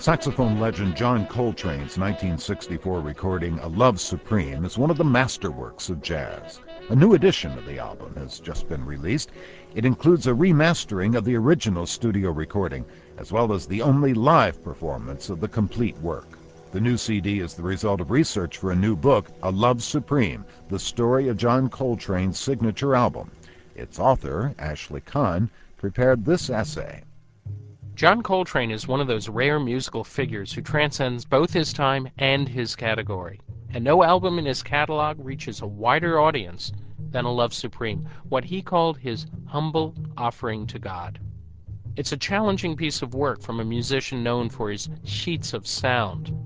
Saxophone legend John Coltrane's 1964 recording, A Love Supreme, is one of the masterworks of jazz. A new edition of the album has just been released. It includes a remastering of the original studio recording, as well as the only live performance of the complete work. The new CD is the result of research for a new book, A Love Supreme, the story of John Coltrane's signature album. Its author, Ashley Kahn, prepared this essay. John Coltrane is one of those rare musical figures who transcends both his time and his category. And no album in his catalog reaches a wider audience than A Love Supreme, what he called his humble offering to God. It's a challenging piece of work from a musician known for his sheets of sound.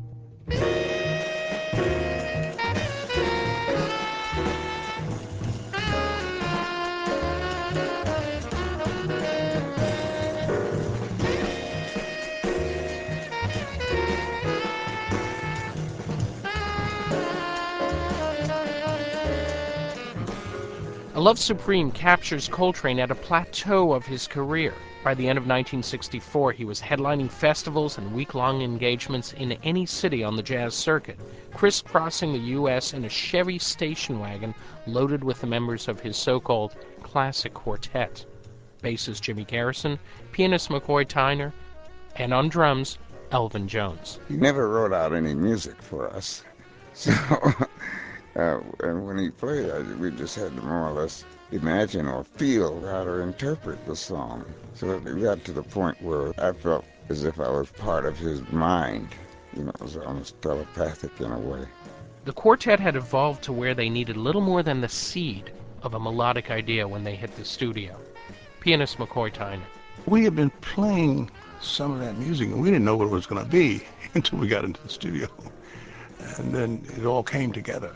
A Love Supreme captures Coltrane at a plateau of his career. By the end of 1964, he was headlining festivals and week-long engagements in any city on the jazz circuit, crisscrossing the U.S. in a Chevy station wagon loaded with the members of his so-called classic quartet. Bassist Jimmy Garrison, pianist McCoy Tyner, and on drums, Elvin Jones. He never wrote out any music for us, so... and when he played it, we just had to more or less imagine or feel how to interpret the song. So it got to the point where I felt as if I was part of his mind. You know, it was almost telepathic in a way. The quartet had evolved to where they needed little more than the seed of a melodic idea when they hit the studio. Pianist McCoy Tyner. We had been playing some of that music, and we didn't know what it was going to be until we got into the studio. And then it all came together.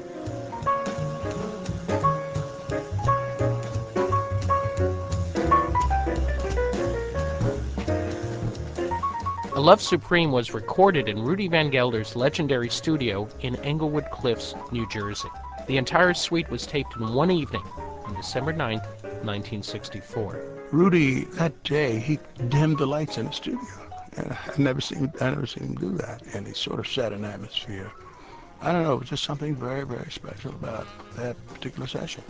A Love Supreme was recorded in Rudy Van Gelder's legendary studio in Englewood Cliffs, New Jersey. The entire suite was taped in one evening on December 9th, 1964. Rudy, that day, he dimmed the lights in the studio. And I never seen him do that. And he sort of set an atmosphere. I don't know, it was just something very, very special about that particular session.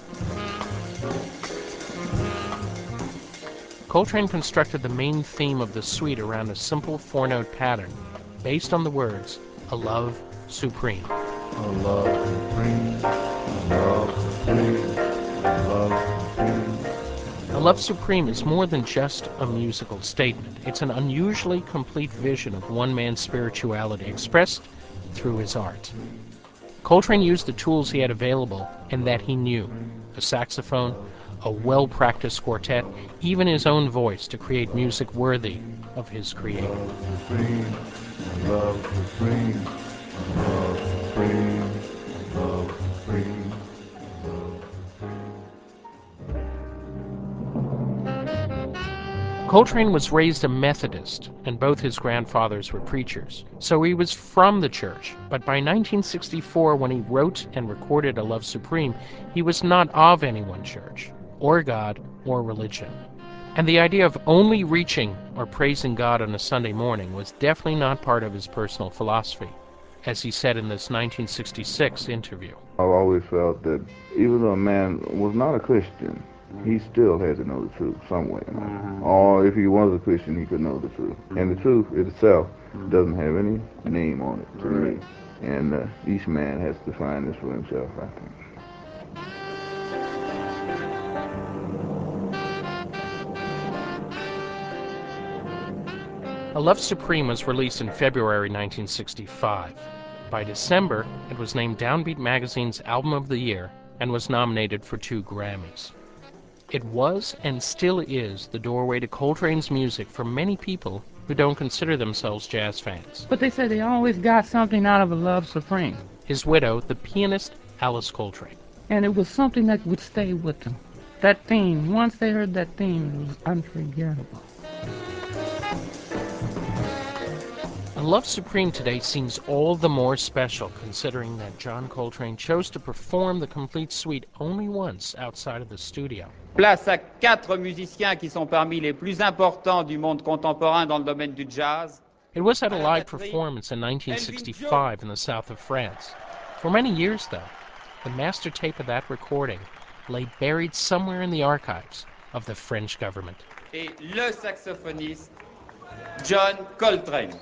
Coltrane constructed the main theme of the suite around a simple four-note pattern based on the words, A Love Supreme. A love supreme, a love supreme, a love supreme. A Love Supreme is more than just a musical statement. It's an unusually complete vision of one man's spirituality expressed through his art. Coltrane used the tools he had available and that he knew, a saxophone, a well-practiced quartet, even his own voice to create music worthy of his creator. Supreme, love supreme, love supreme, love supreme, love supreme. Coltrane was raised a Methodist, and both his grandfathers were preachers, so he was from the church. But by 1964, when he wrote and recorded A Love Supreme, he was not of any one church, or God, or religion. And the idea of only reaching or praising God on a Sunday morning was definitely not part of his personal philosophy, as he said in this 1966 interview. I've always felt that even though a man was not a Christian, he still had to know the truth some way. Or if he was a Christian, he could know the truth. And the truth itself doesn't have any name on it to me. And each man has to find this for himself, I think. A Love Supreme was released in February 1965. By December, it was named Downbeat Magazine's Album of the Year and was nominated for 2 Grammys. It was and still is the doorway to Coltrane's music for many people who don't consider themselves jazz fans. But they say they always got something out of A Love Supreme. His widow, the pianist Alice Coltrane. And it was something that would stay with them. That theme, once they heard that theme, it was unforgettable. A Love Supreme today seems all the more special considering that John Coltrane chose to perform the complete suite only once outside of the studio. Place à 4 musiciens qui sont parmi les plus importants du monde contemporain dans le domaine du jazz. It was at a live performance in 1965 in the south of France. For many years, though, the master tape of that recording lay buried somewhere in the archives of the French government. Et le saxophoniste, John Coltrane.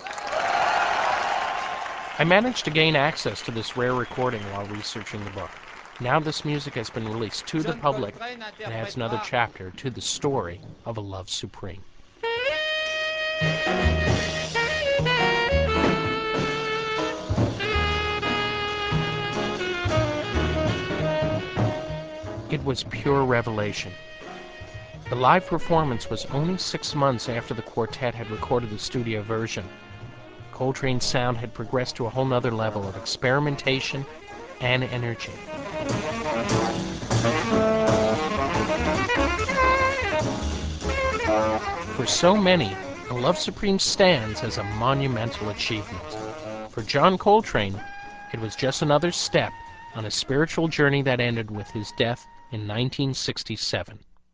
I managed to gain access to this rare recording while researching the book. Now this music has been released to the public and adds another chapter to the story of A Love Supreme. It was pure revelation. The live performance was only 6 months after the quartet had recorded the studio version. Coltrane's sound had progressed to a whole nother level of experimentation and energy. For so many, A Love Supreme stands as a monumental achievement. For John Coltrane, it was just another step on a spiritual journey that ended with his death in 1967.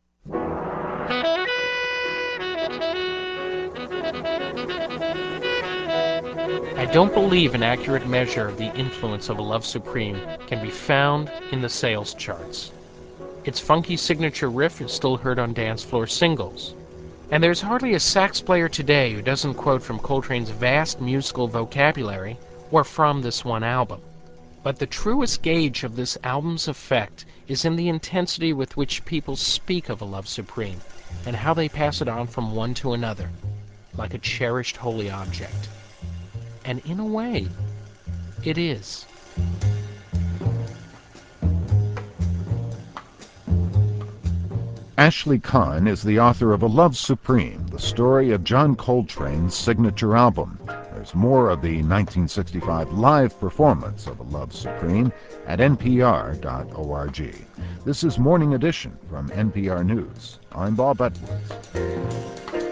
I don't believe an accurate measure of the influence of A Love Supreme can be found in the sales charts. Its funky signature riff is still heard on dance floor singles. And there's hardly a sax player today who doesn't quote from Coltrane's vast musical vocabulary or from this one album. But the truest gauge of this album's effect is in the intensity with which people speak of A Love Supreme and how they pass it on from one to another, like a cherished holy object. And in a way, it is. Ashley Kahn is the author of A Love Supreme, the story of John Coltrane's signature album. There's more of the 1965 live performance of A Love Supreme at npr.org. This is Morning Edition from NPR News. I'm Bob Edwards.